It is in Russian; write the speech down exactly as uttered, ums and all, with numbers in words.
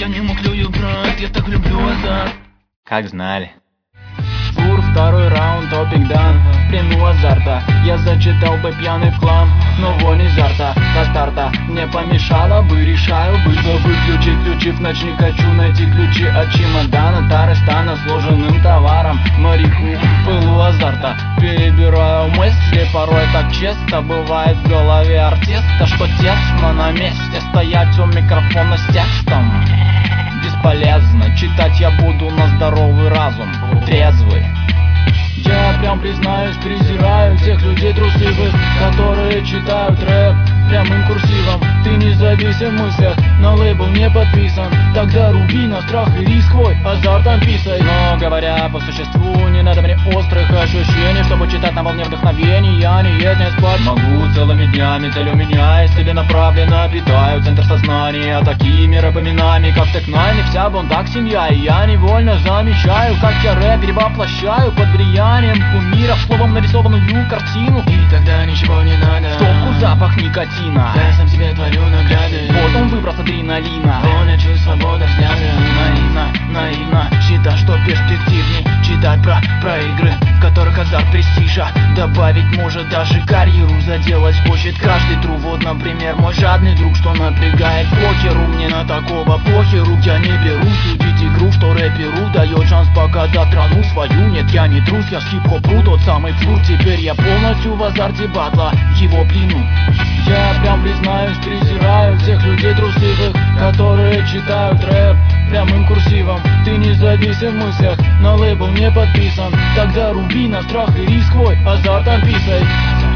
Я не мог ее брать, я так люблю азарт. Как знали. Фур, второй раунд, топик дан. В плену азарта, я зачитал бы пьяный в хлам. Но вонь изо рта до старта не помешало бы. Решаю быстро выключить ключи в ночь. Не хочу найти ключи от чемодана Тарыстана сложенным товаром. Моряку в пылу азарта перебираю мысли. Порой так чисто бывает в голове артиста, что тесно на месте стоять у микрофона с текстом. Бесполезно, читать я буду на здоровый разум, трезвый. Я прям признаюсь, презираю тех людей трусливых, которые читают рэп прямым курсивом. Ты независим в мыслях, на лейбл не подписан. Тогда руби на страх и риск свой азартом писай. Но говоря по существу, не надо мне острых ощущений, чтобы читать на волне вдохновения. Я не есть, не спать могу целыми днями. Цель у меня есть целенаправленно. Питаю центр сознания такими рэп-именами, как Тек-Найн и вся Бондак семья. И я невольно замечаю, как я рэп перевоплощаю под влиянием кумиров, словом нарисованную картину. И тогда ничего не надо. В стопку запах никотина. Я сам себе творю награды. Вот он выброс адреналина. Воля, чувств, свобода взгляда. Наивно, наивно считать, что перспективней читать про, про игры, в которых азарт престижа добавить может даже карьеру заделать хочет каждый тру. Вот, например, мой жадный друг, что напрягает покеру. Мне на такого похеру, я не беру судить игру, что рэперу дает шанс показать страну свою. Нет, я не трус, я с хип-хоп-ру, тот самый флур. Теперь я полностью в азарте батла, его плену. Я прям признаюсь, презираю тех людей трусливых, которые читают рэп прямым курсивом. Ты независим в мыслях, на лейбл не подписан. Тогда руби на страх и риск свой азартом писай.